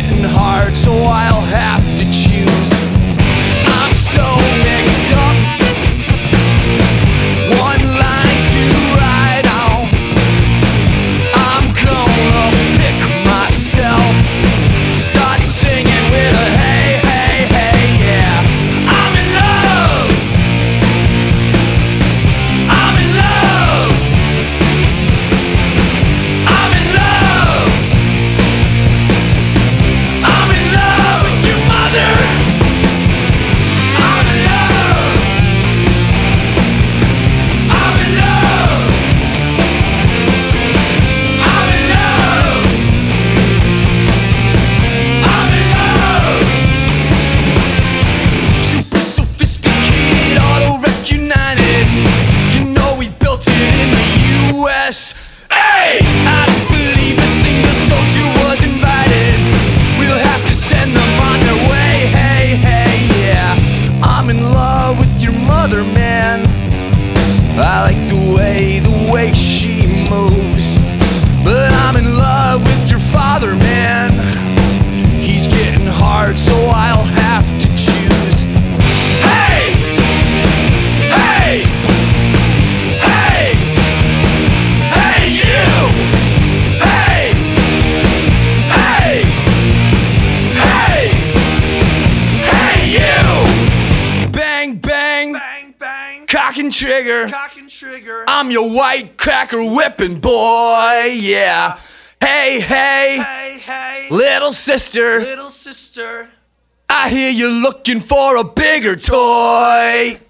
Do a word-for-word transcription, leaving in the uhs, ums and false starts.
getting hard, so I'll have to choose. I'm so mixed up. One line to write on. I'm gonna pick myself. Start singing with a hey, hey, hey, yeah. I'm in love. I'm in love. I'm in love. I'm in love with your mother. I'm in love. I'm in love. I'm in love. I'm in love. Super sophisticated, auto-rec united. You know we built it in the U S Hey! I don't believe a single soldier was invited. We'll have to send them on their way. Hey, hey, yeah. I'm in love with your mother, man. I like the way, the way she moves. But I'm in love with your father, man. He's getting hard, so I'll have to choose. Hey! Hey! Hey! Hey, you! Hey! Hey! Hey! Hey, you! Bang, bang! Bang, bang, Cock and trigger. cock and trigger. I'm your white cracker whipping boy, yeah. Hey, hey, Hey, hey, little sister, little sister. I hear you're looking for a bigger toy.